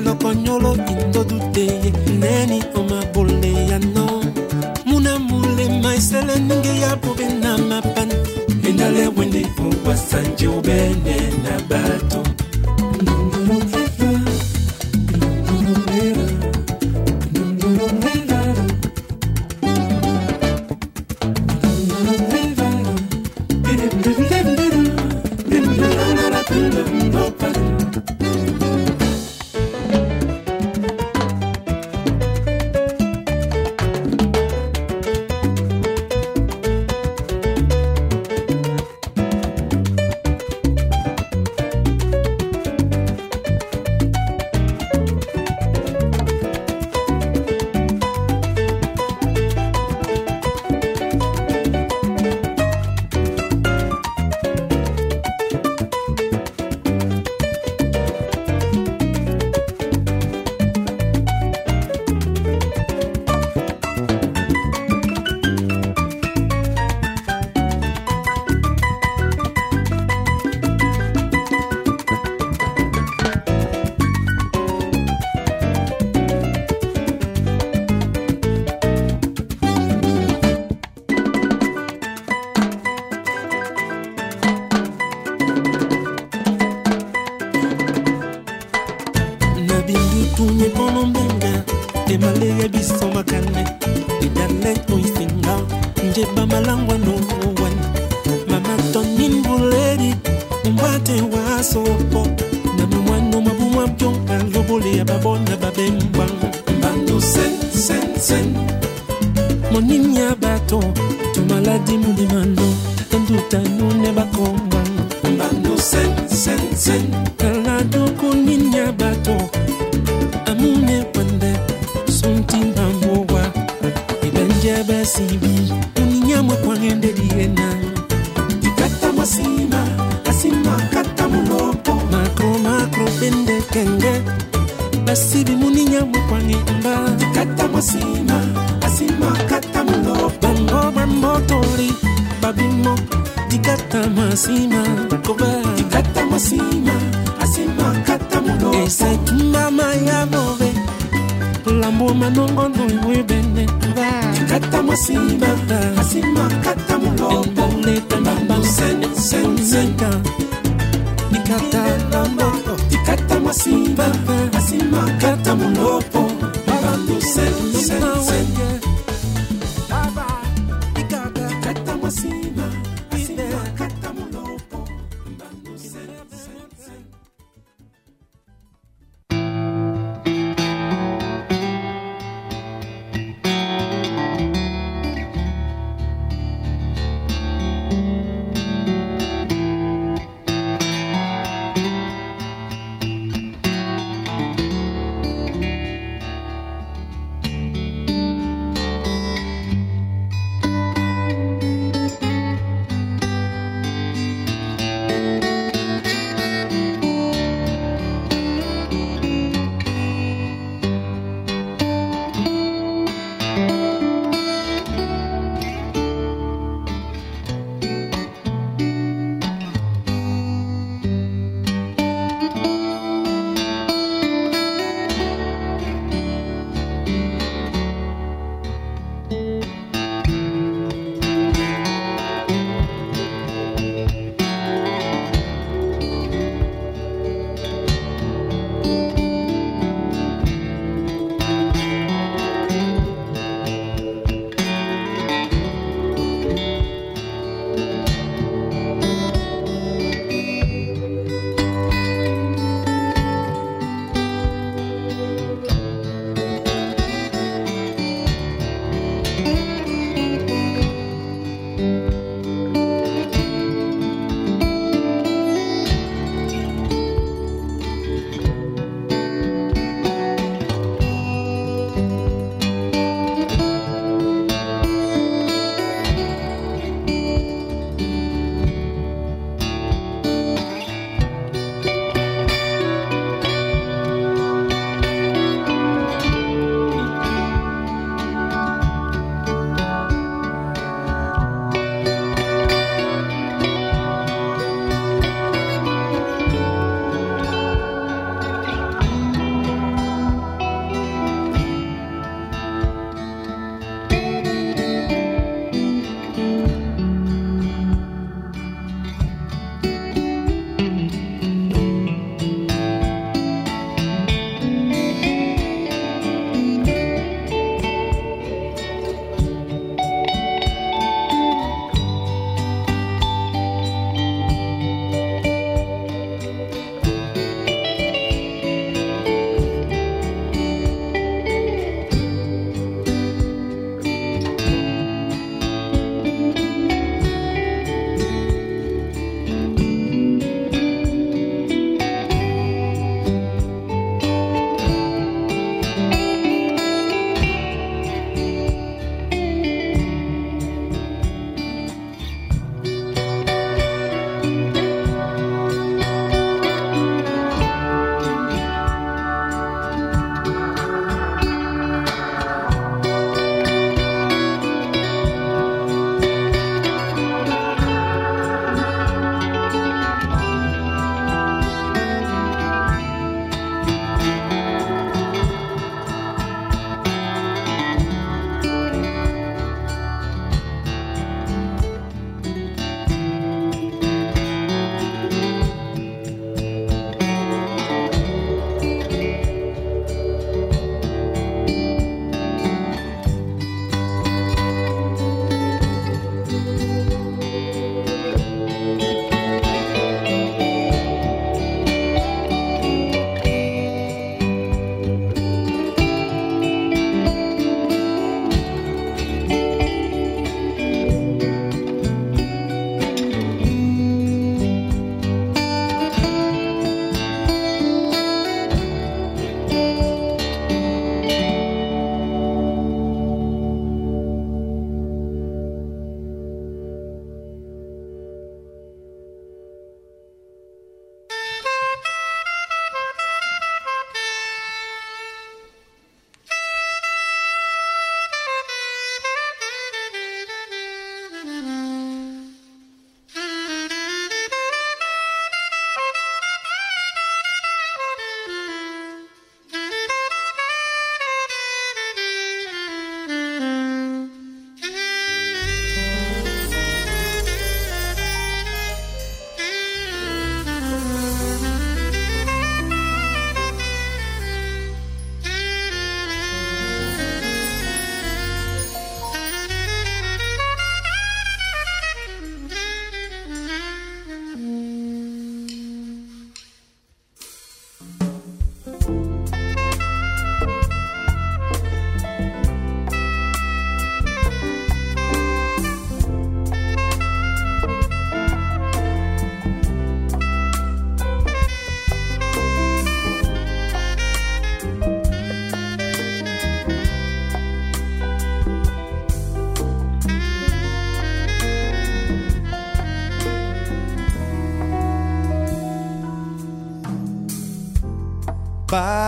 no konyolo indo dute neni oma bole ya no muna mule mai sele ninge ya bobe na mapan indale wende kwa sanje ubene na bato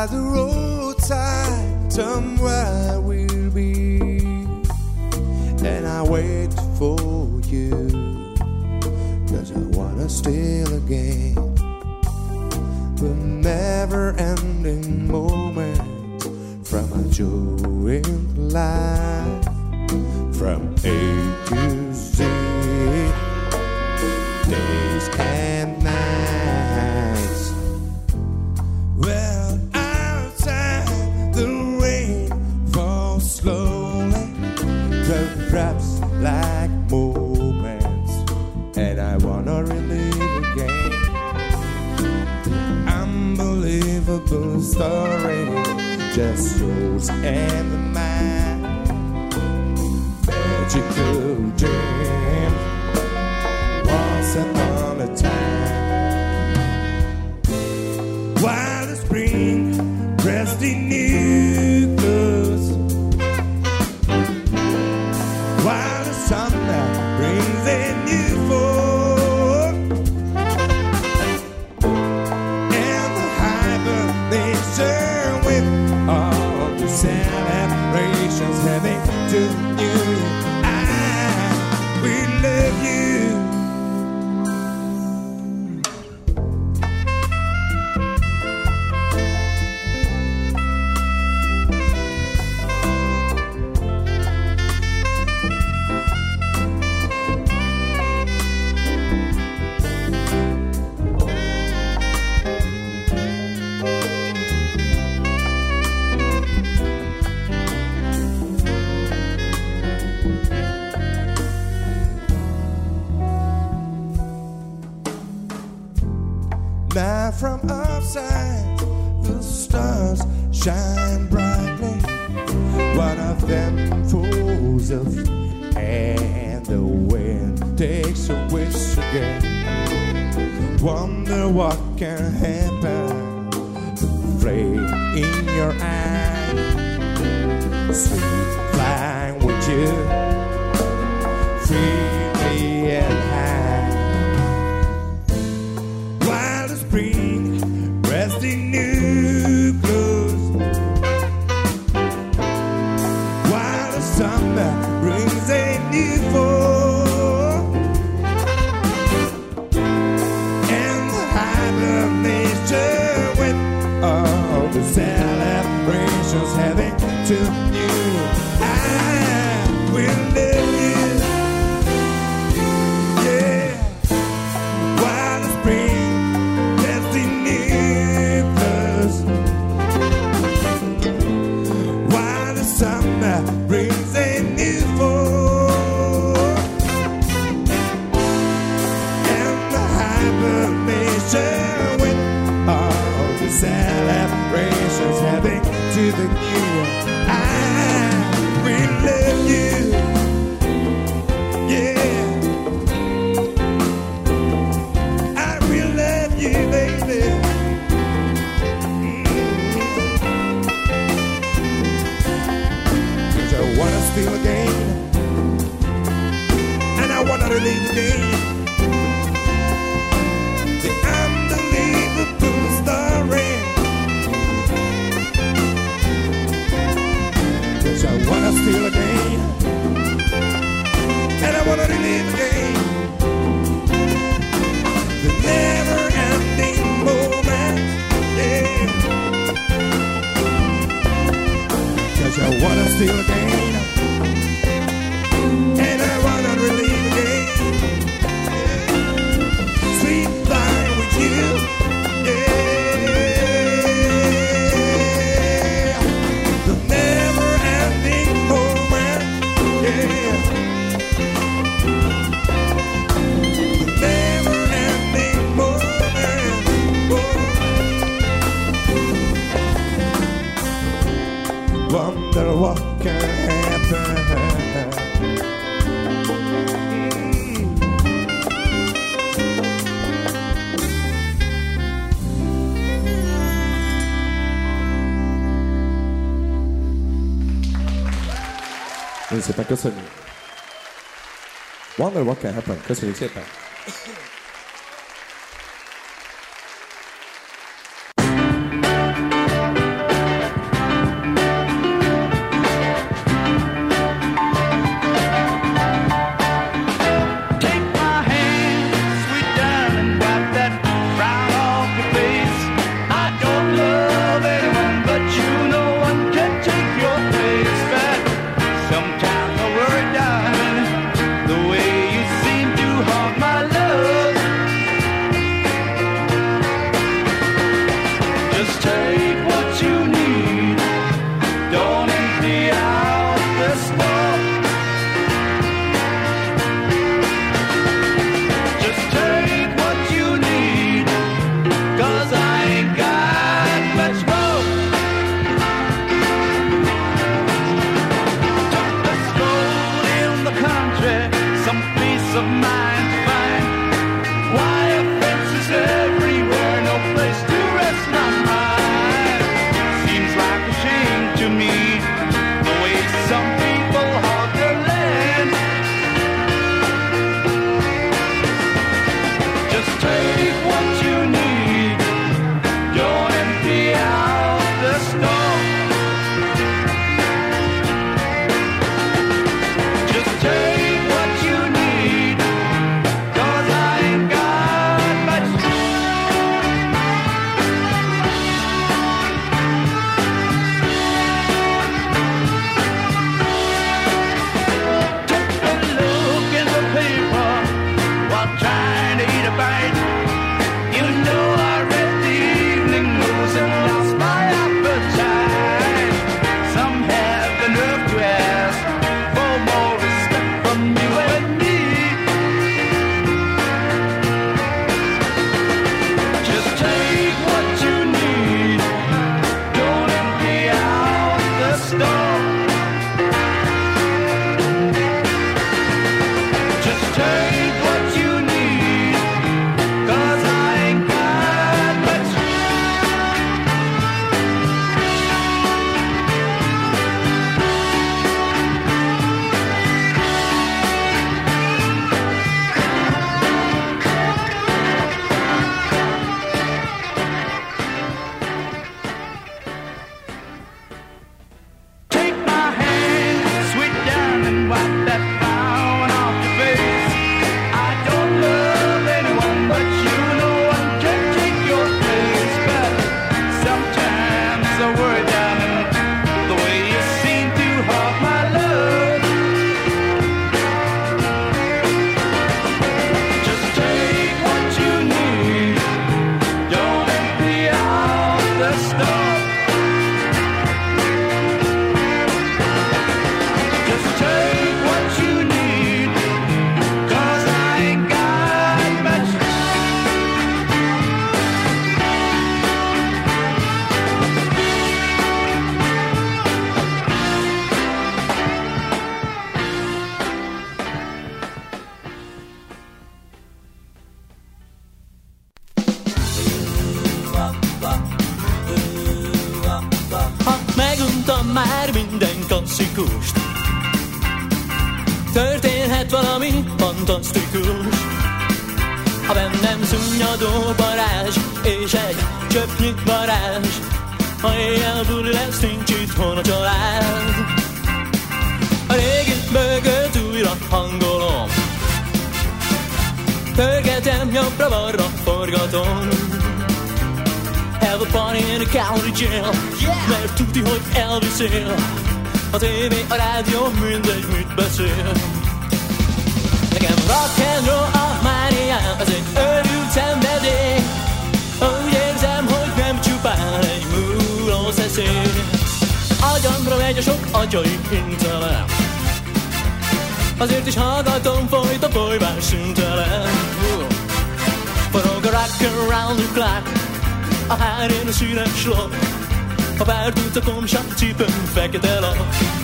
the roadside, somewhere we'll be, and I wait for you, 'cause I wanna steal again the never-ending moment from a joy in life, from A to Z, days and nights. Well, outside the rain falls slowly, the drops like moments, and I wanna relive again the unbelievable story, just yours and mine, magical dream, once upon a time. While the spring dressed in new clothes, while the summer brings a new fall, and the hibernation with all the celebrations heading to New Year, I will love you. Now from outside the stars shine brightly, one of them falls off and the wind takes a wish again. Wonder what can happen, the flame in your eye, sweet flying with you, freely and high. Spring, dressed in new clothes, while the summer brings a new fall, and the hibernation with all the celebrations heading to New Year, I will live you. Yeah, while the spring summer brings a new fall, and the hibernation with all the celebrations heading to the new year, I will love you. Yeah, I will love you, baby. I wanna steal again, and I wanna relive again the unbelievable story. 'Cause I wanna steal again, and I wanna relive again the never-ending moment. Yeah. 'Cause I wanna steal again, and I wanna relive again. Yeah. Sweet flying with you. Yeah. The never-ending moment. Yeah. The never-ending moment. Oh. Wonder what can happen. C'est pas que ça. Wonder what can happen. Qu'est-ce que c'est? a word, darling, the way you seem to haunt my love. Just take what you need, don't empty out the store. Just take what you need, 'cause I ain't got much. Ha meguntam már minden klasszikust, történhet valami fantasztikus. Ha bennem szunnyadó varázs, és egy csöpnyi varázs, ha éjjel buli lesz, nincs itthon a család. A régi bögöt újra hangolom, pörgetem jobbra-balra, forgatom. Have a party in a county jail, mert tudni, hogy elviszél. A tévé, a rádió, mindegy, mit beszél. Nekem rock and roll a mániám, ez egy őrült szenvedély. Úgy érzem, hogy nem csupán egy múló szeszély. Agyamra megy a sok agyai intelen, azért is hallgatom folyt a folyvás szüntelen. Forog a rock around the clock, a hárén a színes lap, a pár tucatom sapcipőn fekete lap.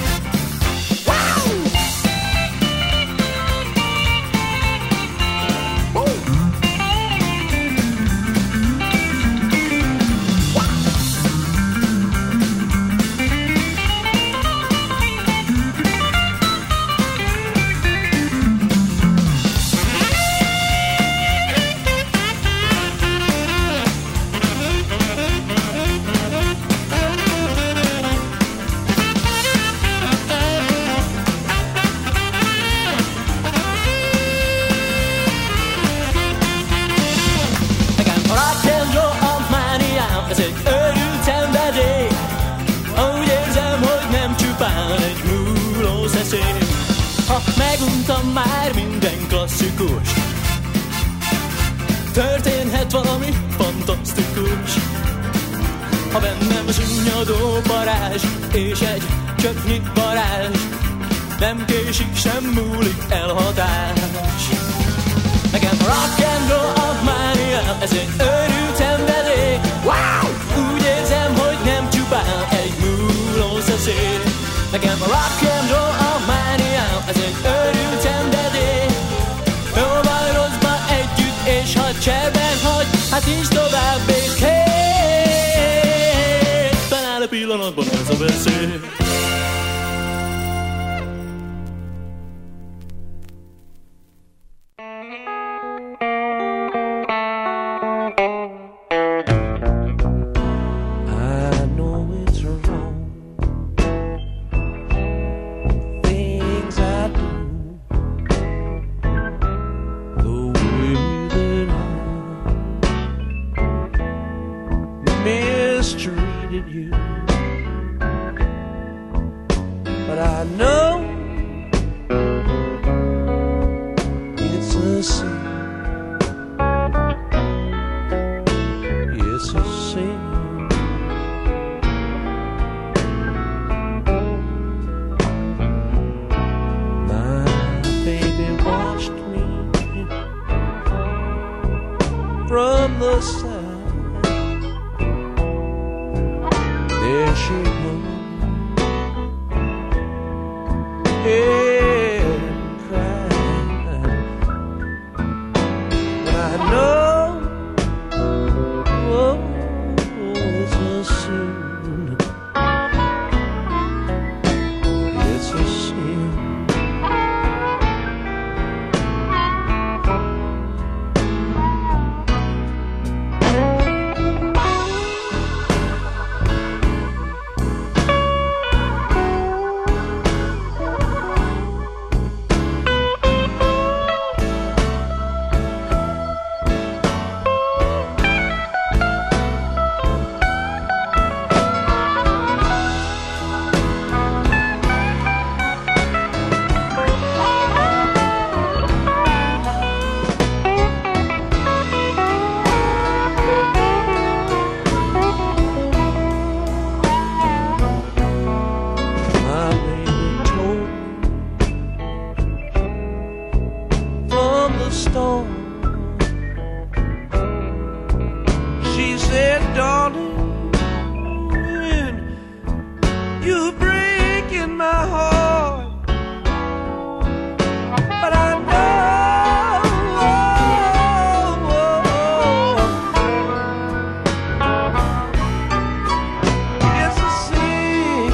Ha meguntam már minden klasszikus, történhet valami fantasztikus. Ha bennem szunnyadó varázs, és egy csöpnyi varázs, nem késik, sem múlik elhatás. Nekem rock and roll a mániám, ez egy őrült szenvedély. Úgy érzem, hogy nem csupán egy múló szeszély. Nekem a rock and roll a mániám, ez egy őrült szenvedély. Jóval rosszba együtt, és ha cserben hagy, hát nincs tovább és kész. Talán a pillanatban ez a veszély. From the side, there she hung, and cried. But I know, oh, it's a sin, it's a sin. my heart, but I know it's a sin.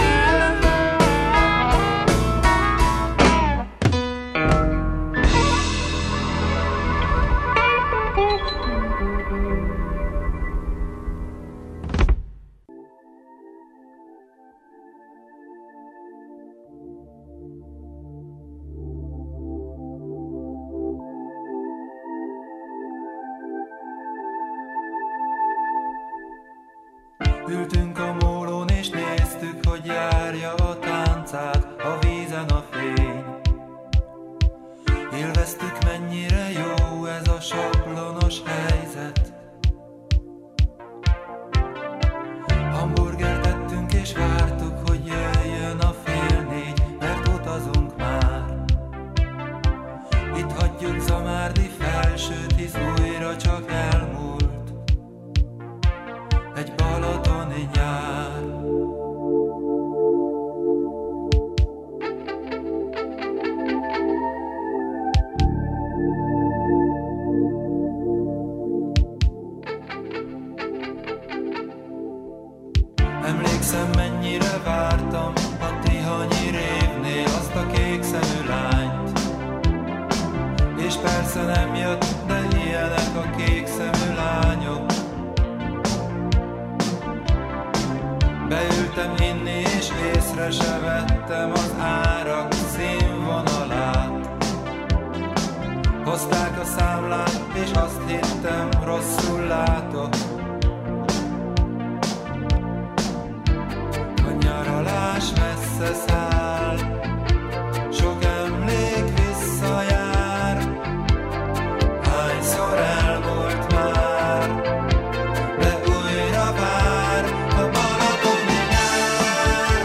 Ültünk a mólón és néztük, hogy járja a táncát, a vízen a fény. Élveztük, mennyire jó ez a sablonos helyzet. Hamburgert ettünk és vártuk, hogy jöjjön a 3:30, mert utazunk már. Itt hagyjuk Zamárdi Felsőt, újra csak elmúlt egy balatoni nyár. Emlékszem, mennyire vártam a Tihanyi révnél azt a kék szemű lányt. És persze nem jött, de ilyenek a kék szemű lányok. Beültem inni, és észre se vettem az árak színvonalát. Hozták a számlát, és azt hittem, rosszul látok. A nyaralás messze száll, sok emlék visszajár. Hányszor elmúlt már, de újra vár a balatoni nyár.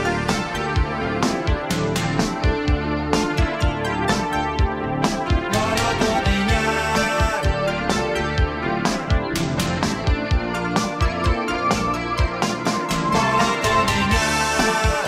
Balatoni nyár. Balatoni nyár.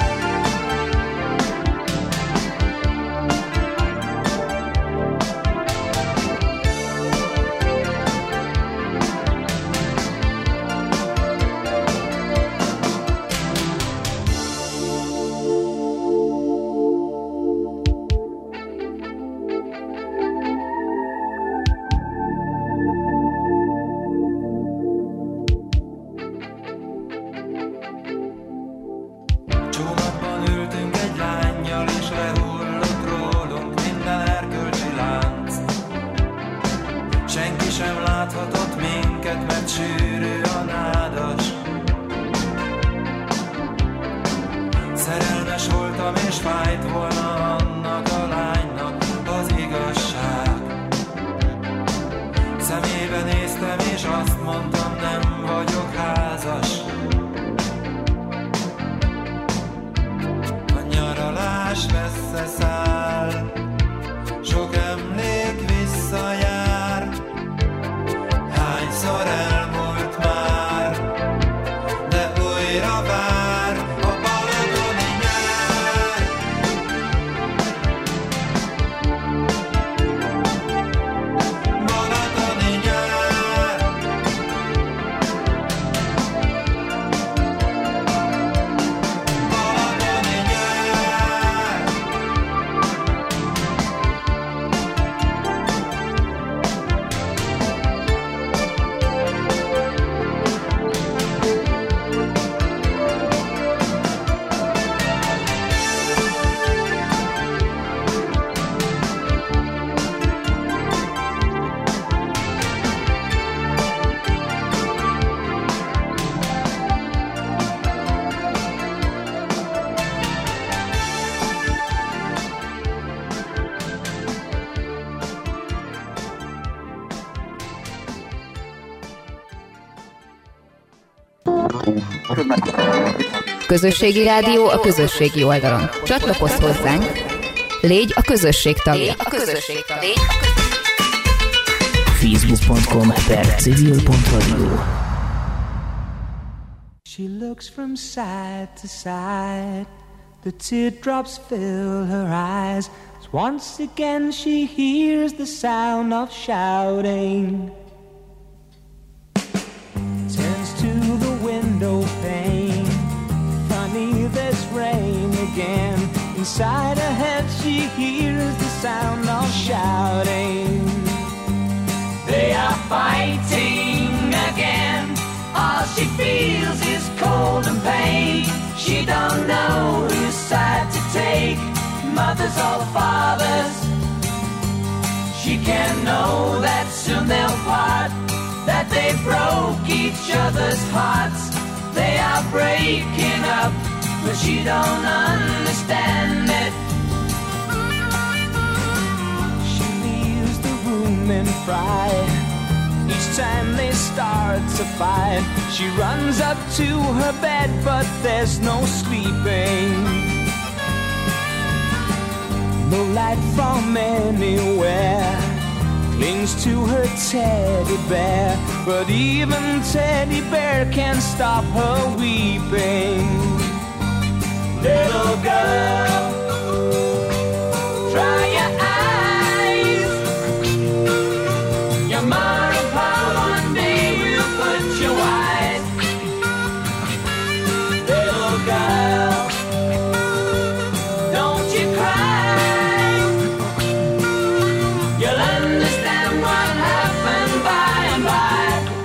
Csónakban ültünk egy lánnyal, és lehullott rólunk minden erkölcsi lánc. Senki sem láthatott minket, mert sűrű a nádas. Szerelmes voltam, és fájt volna annak a lánynak az igazság. Szemébe néztem, és azt mondtam, nem vagyok házas. A nyaralás messze száll, sok emlék visszajár. Hányszor elmúlt már, de újra vár a balatoni nyár. Balatoni nyár. Balatoni nyár. Közösségi rádió a közösségi oldalon. Csatlakozz hozzánk, légy a közösség tagja. Facebook.com/civil.radio. She looks from side to side, The teardrops fill her eyes as once again she hears the sound of shouting. Turns to the window pane. Funny, there's rain again. Inside her head she hears the sound of shouting. They are fighting again. All she feels is cold and pain. She don't know whose side to take, mothers or fathers. She can't know that soon they'll part, that they broke each other's hearts. They are breaking up, but she don't understand it. She leaves the room in fright. Each time they start to fight, she runs up to her bed, but there's no sleeping. No light from anywhere clings to her teddy bear, but even teddy bear can't stop her weeping. Little girl, dry your eyes. Your mom one day will put you wise. Little girl, don't you cry. You'll understand what happened by and by.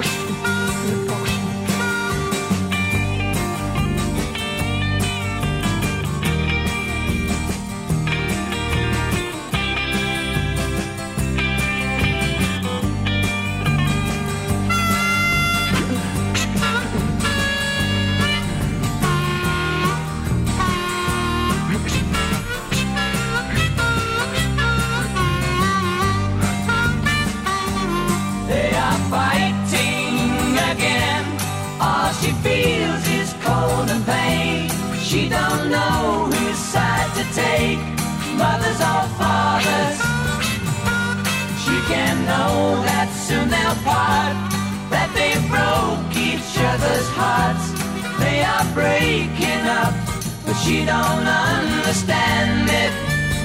She feels is cold and pain. She don't know whose side to take, mothers or fathers. She can know that soon they'll part, that they broke each other's hearts. They are breaking up, but she don't understand it.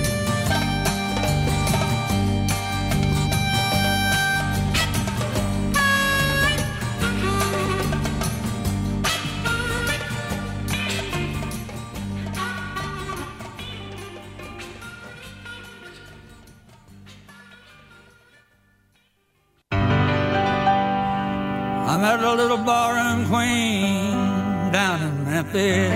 I met a little barroom queen down in Memphis.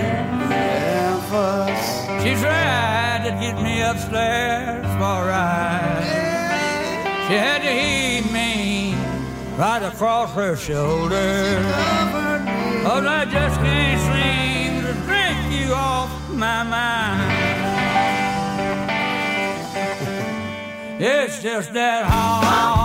She tried to get me upstairs for a ride. She had to heave me right across her shoulder. Oh, I just can't seem to drink you off my mind. It's just that hard.